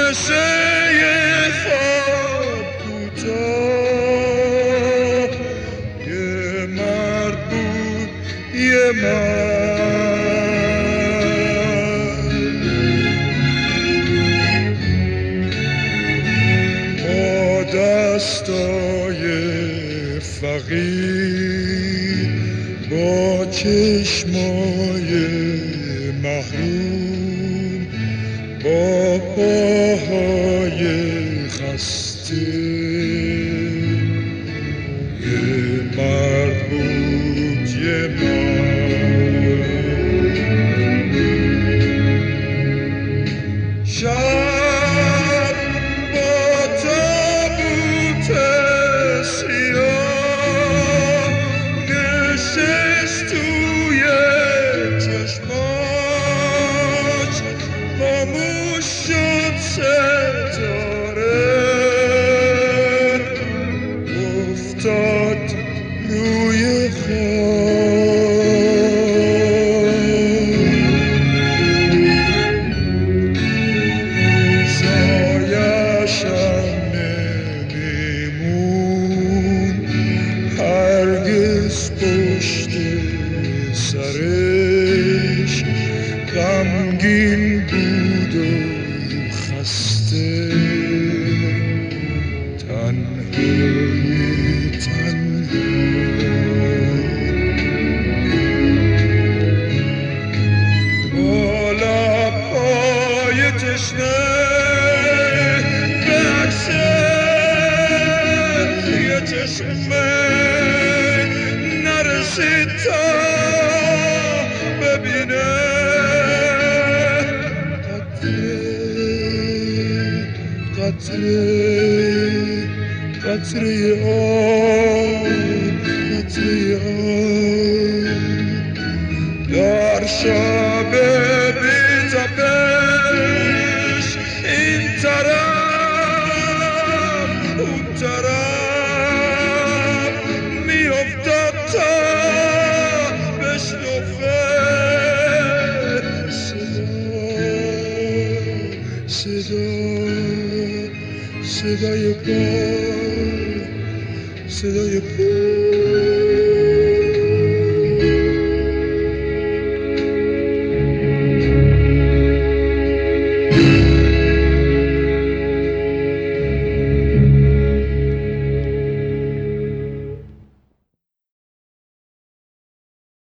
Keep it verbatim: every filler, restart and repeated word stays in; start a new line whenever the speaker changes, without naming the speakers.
نشه خواب کوتاه، یه مرد بود یه مرد، با دستای فقیر، با چشمای محروم، با پاهای خسته، یه مرد بود یه مرد. شب با تابوت سیاه نشست توی چشماش، خاموش شد ستاره، افتاد روی خاک، سایه‌شم نمیمون هرگز پشت سرش، غمگین بود و خسته، تنهایی تنها. با لب‌های تشنه به عکس یه چشمه نرسید تا ببینه قطره قطره آب، قطره آب در شب بی تپش، این طرف اون طرف میافتاد تا بشنفه صدا صدا صدای پا، صدای پا.